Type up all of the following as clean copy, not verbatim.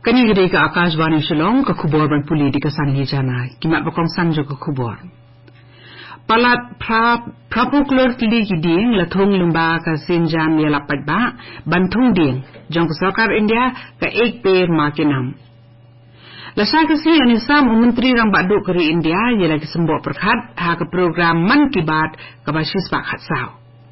Kani gede ka Akashvani Shillong ka khubor ban puli di kasan hi jana kimat bakong sanjo ka khubor. Palat prapuklur tili giding lathong lumba ka sinjam ya lapat ba banthung ding jong sarkar India ka ek per ma ke nam. Lasa kasi anisam Menteri Rang Badu kari India ia lagi sembuh perkhat ha ka program Man Ki Baat ka basis pak khat sao.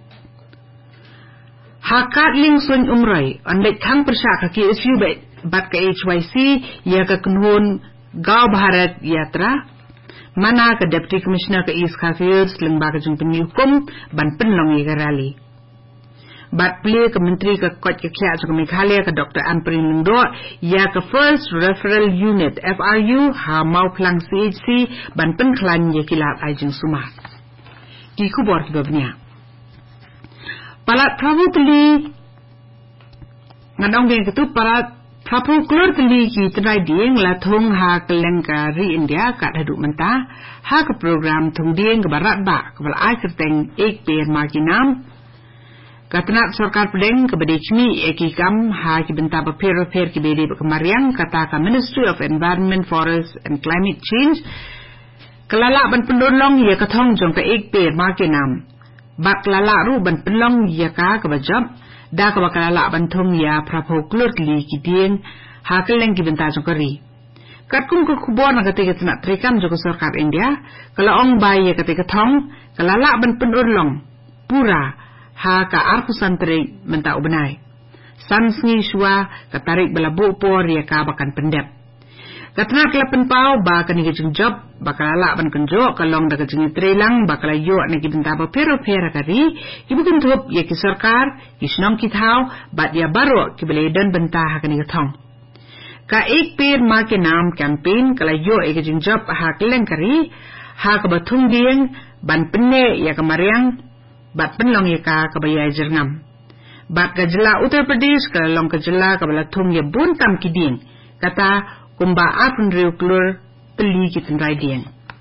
Hakat ling sun umrai andai khang persya ka ki isu bat ka HYC ia ka kunhun Gaw Bharat Yatra mana ka Deputy Commissioner ka East Khafirs lengba ka jung penyukum ban penlong ia ka rally. Bat pli ka Menteri ka Kot ka Kya ka Meghalaya ka Dr. Amprin Lungdo ia ka First Referral Unit FRU ha mau plang CHC ban penklan ia kilat ai jung suma. Ki khubor ki babnya. Palat Prabu teli ngadong geng ketu palat Prabu klur teli ki trai dieng la thong ha kelengka ri India ka dhaduk mentah ha ke program thong dieng ke barat ba ke bal ai kerteng ek per maginam ka tenat sarkar pedeng ke bedechmi ekikam ha ki benta per ki bede kemariang kata ka Ministry of Environment, Forest and Climate Change kelala ban pendolong ya ka thong jong ka ek per maginam bak lala ru ban pendolong ya ka bajab da ka bakalala banthong ya Prabu klur li ki dieng ha keleng ki benta jongkari katkum ko khubor na kate ketna trekam joko sarkar India kala ong bai ya kate kathong kalala ban pendolong pura ha ka arkusan tre menta ubenai sansngi shwa ka tarik balabu por ya ka bakan pendep katna kelapen pau ba kan ni job bakalala ban kenjo kalong da kajing trelang bakala yo ne ki benta ba pero kari ibu kan thup ye ki sarkar kisnong ki thau bat ya baro ki bele dan benta ha kan ni thong ka ek per ma ke naam campaign kala yo e kajing job ha keleng kari ha ka bathung dieng ban penne ya kamariang bat penlong ya ka bayai jerngam bat ka jila Uttar Pradesh ka long ka jila ka bala thung ya bun tam ki ding kata kumba apun riu klur teli ki tendrai dieng.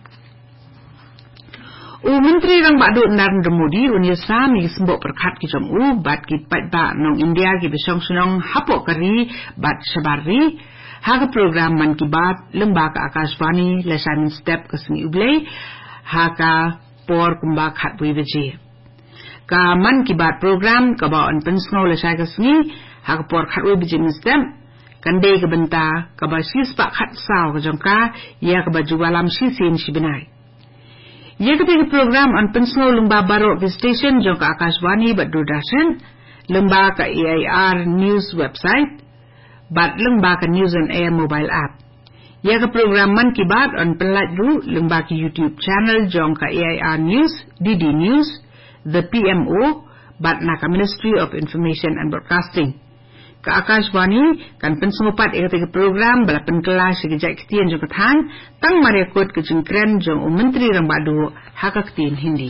Menteri Rang Badu Narendra Modi unya sami sembok perkhat ki jom bat ki pat ba nong India ki besong sunong hapok kari bat sabari ha ka program Man Ki Baat lemba ka Akashvani lesan step ke seni ublei ha ka por kumba khat bui beje. Ka Man Ki Baat program ka ba on pensno lesai ke seni ha ka por khat bui beje step kandai ke benta ka basis pak khat sao ka jongka ia ka baju alam sisin si benai ia ke program an pensno lomba baro ke station jongka Akashvani bat Doordarshan lomba ka AIR news website bat lomba ka News on Air mobile app ia ke program Man Ki Baat on pelat ru lomba ke YouTube channel jongka AIR news DD news the PMO bat na ka Ministry of Information and Broadcasting ka Akashvani kan pensengopat ke program balapan kelas sekejap ketian jong ketang tang mariakut ke jengkren jong Menteri Rang Badu hak ketian Hindi.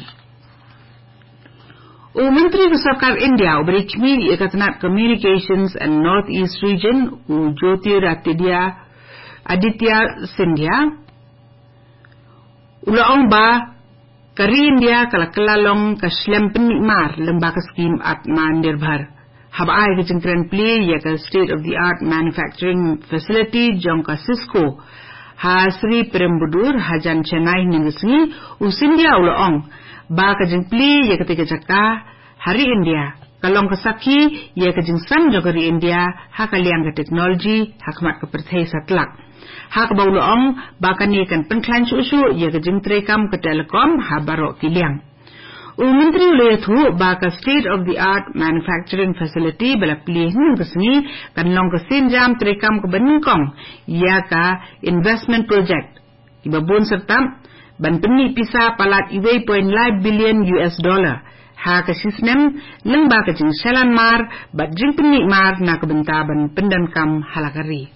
Menteri Sarkar India berikmi ikatanat Communications and North East Region Jyotiraditya Scindia ulaong ba kari India kala-kelalong ka Shlem penikmar lembaga skim Atmanirbhar Habai ke jengkren play ya ka state of the art manufacturing facility jong ka Cisco ha Sri Perembudur Hajan Chennai ningisngi usindia uloong ba ka jeng play ya ketika jaka hari India kalong ka Sakhi ya ka jeng san jong hari India ha kaliang ka teknologi hakmat ka perthai satlak ha ka bauloong ba ka ni kan penklan susu ya ka jeng trekam ka telekom ha barok kiliang Menteri Ulayathu baka state of the art manufacturing facility bala pilih kesini kan long kesinjam terekam ke beningkong ia ka investment project ibabun serta ban peni pisa palat $1.5 billion ha ka sistem lembah ke jing salan mar bat jing peni mar na ke benta ban pendankam halakari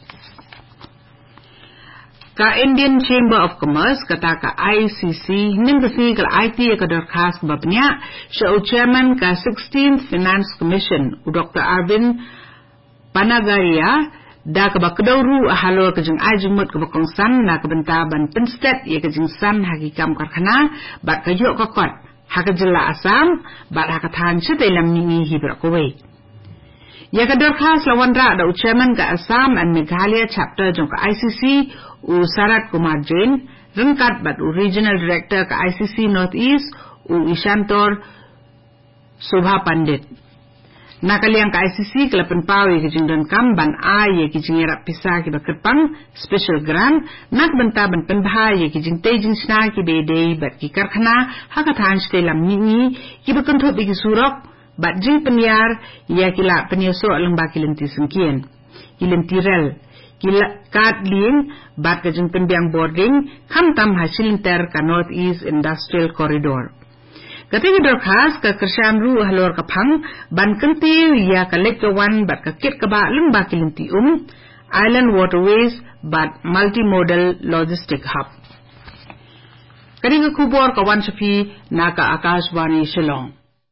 ka Indian Chamber of Commerce kata ka ICC ning kasi ka IT ka darkhas babnya sa chairman ka 16th Finance Commission Dr. Arvind Panagaria da ka bakdawru ahalo ka jing ajumut ka bakongsan na ka bentaban penstet ya ka jing san hakikam karkhana bat ka yo ka kot ha ka jilla Assam bat ha ka than chite lam ni hibra ko we ia ka dorkhas lawan ra da chairman ka Assam and Meghalaya chapter jong ka ICC u Sarat Kumar Jain rengkat bat u regional director ka ICC North East u Ishantor Shobha Pandit nakaliang ka ICC kelapan pawi ke jingdan kam ban a ye ki jingira pisa ki baketpang special grant nak benta ban penbha ye ki jingte jingsna ki bede bat ki karkhana hakathan ste lam ni ki bakenthop ki surok bat jing penyar ya kila penyeso lengba kilenti sengkien kilenti rel kila kat ling bat ke jing penbiang boarding kam tam hasilinter ka North East Industrial Corridor Ketika dorkhas ke kerjaan ru halor kapang ban kenti ya ke lekjawan bat ke kit keba lembah kilinti Island Waterways bat multimodal logistic hub. Ketika kubur kawan sepi naka Akashvani Shillong.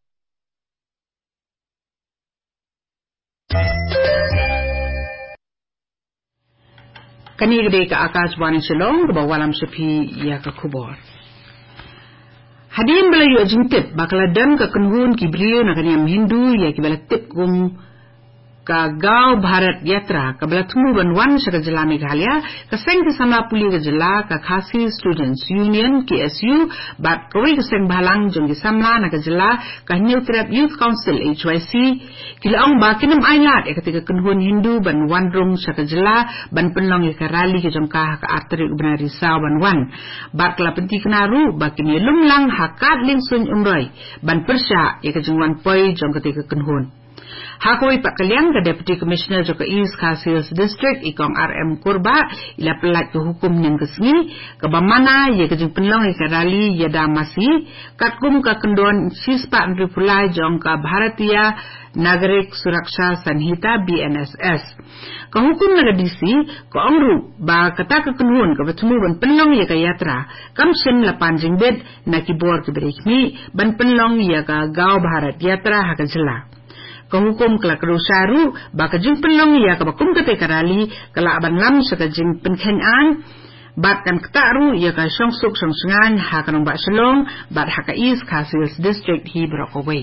Ketika ke Akashvani Shillong kebawalam sepi ya ke kubur. Hadirin belayu jingtip bakal dan ke kenhun kibrio na kanyam Hindu ya kibala tip kum ka Gaw Bharat Yatra ka balatmu banwan sa kajala Meghalaya kaseng kasama puli kajala ka Khasi Students Union KSU bat kawai kaseng bahalang jong kisamla na kajala ka New Trap Youth Council HYC kilaong ba kinam ailat ketika kenhun Hindu banwan rong sa kajala ban penlong ka rally ka jong ka arteri Gubernur Risau banwan bat kala penti kenaru ba kini lumlang hakat lingsun umroy ban persya ka jong wan poi jong ketika kenhun Hakoi pakaliang ke Deputy Commissioner Joka East Khasi District ikong RM Kurba ila pelat ke hukum ning kesni ke bamana ye ke jing penlong ke rally yada masi katkum ke kendon sispa nripulai jong ka Bharatiya Nagarik Suraksha Sanhita BNSS ke hukum naga DC ke ongru ba kata ke kenhun ke bertemu ban penlong ye ke yatra kamshin lapan jingbed na kibor ke berikmi ban penlong ye ke Gaw Bharat Yatra hakajela Kehukum kelak kerusaru, baka jing penlong ya kebakum ketika rali, kelak aban lam seka jing penkenaan, bat kan ketaru ya ka syongsuk syongsungan hakanong bak selong, bat haka East Khasi District hi berokaway.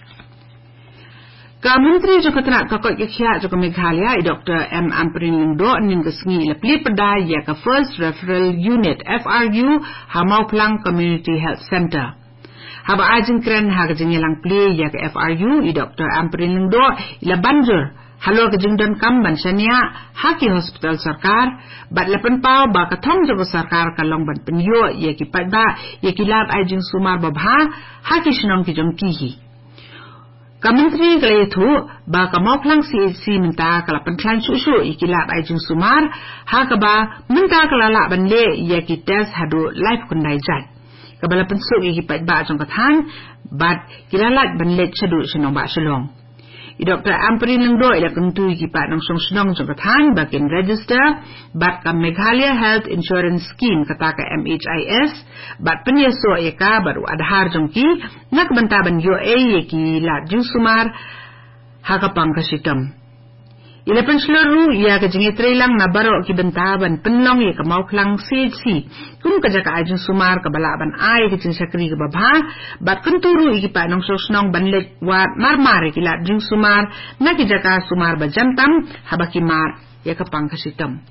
Ka Menteri Joka Tenak Kakot Kekhiat Joka Meghalaya, Dr. M. Amperin Lingdo, ning kesngi ila pelit pedai ya ka First Referral Unit FRU, Hamau Plang Community Health Center. Haba ajin keren haga jingilang play ya ke FRU i Dr. Amperin Lingdo ila banjur halor ke jingdon kam ban sania haki hospital sarkar bat lapan pau ba kathong jogo sarkar kalong ban penyo ya ki padba ya ki lab ajin sumar babha haki shnong ki jong kihi ka menteri kala itu ba ka moklang CHC minta kala penklan susu i ki lab ajin sumar haka ba minta kala la ban le ya ki test hadu live kundai jat kabala pensuk ikipat ba jong kathan bat kilalat banlet chadu senong ba selong I Dr. Amperin Lingdo ila kentu ikipat nang song senong jong kathan bakin register bat ka Meghalaya Health Insurance Scheme kata ka MHIS bat penyeso eka baru adhar jong ki nak bantaban yo ki lat jing sumar hakapang kasitam Ila penseluruh ia kejengit lang na baro ki bentaban penlong ia kemau klang CHC kum kejaka ajin sumar kebalaban ai kejeng sakri ke babha bat kenturu iki pa nong sosnong banlet wat marmar ki lat jing sumar na kejaka sumar bajantam habaki mar ia kepang kasitam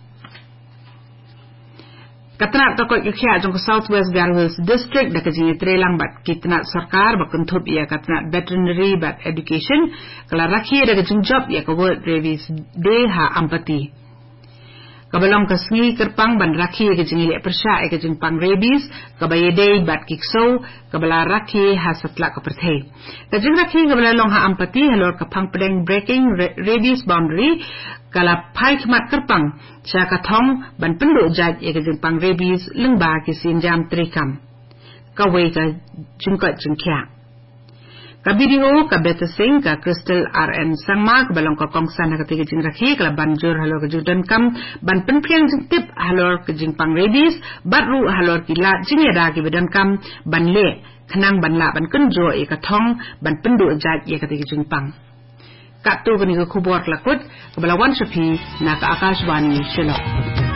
Katnak takot kekhiat jong Southwest Garhwils District da kejengit lang bat kitnak sarkar bakentup ia katnak veterinary bat education kala rakhi da kejeng job ia ka World Rabies Day ha ampati kabalong kasngi kerpang ban rakhi kejeng ile persya kejeng pang rabies kabayede bat kikso kabala rakhi ha satla ka perthai kejeng rakhi kabala long ha ampati halor kapang pedeng breaking rabies boundary kala pai khmat kerpang cha kathong ban pendu jat kejeng pang rabies lengba ki sinjam trikam kawai ka jungkat jengkya ka video ka betasing ka Crystal RN sangma ka balong ka kongsan ka tiga jing rakhi kala banjur halor ka judan kam ban penpiang jing tip halor ka jing pang rabies batru halor kila jing yada ki bedan kam ban le khanang ban la ban kunjo e ka thong ban pendu jat ye ka tiga jing pang ka tu ka ni ka khubor lakut ka balawan shapi na ka Akashvani Shillong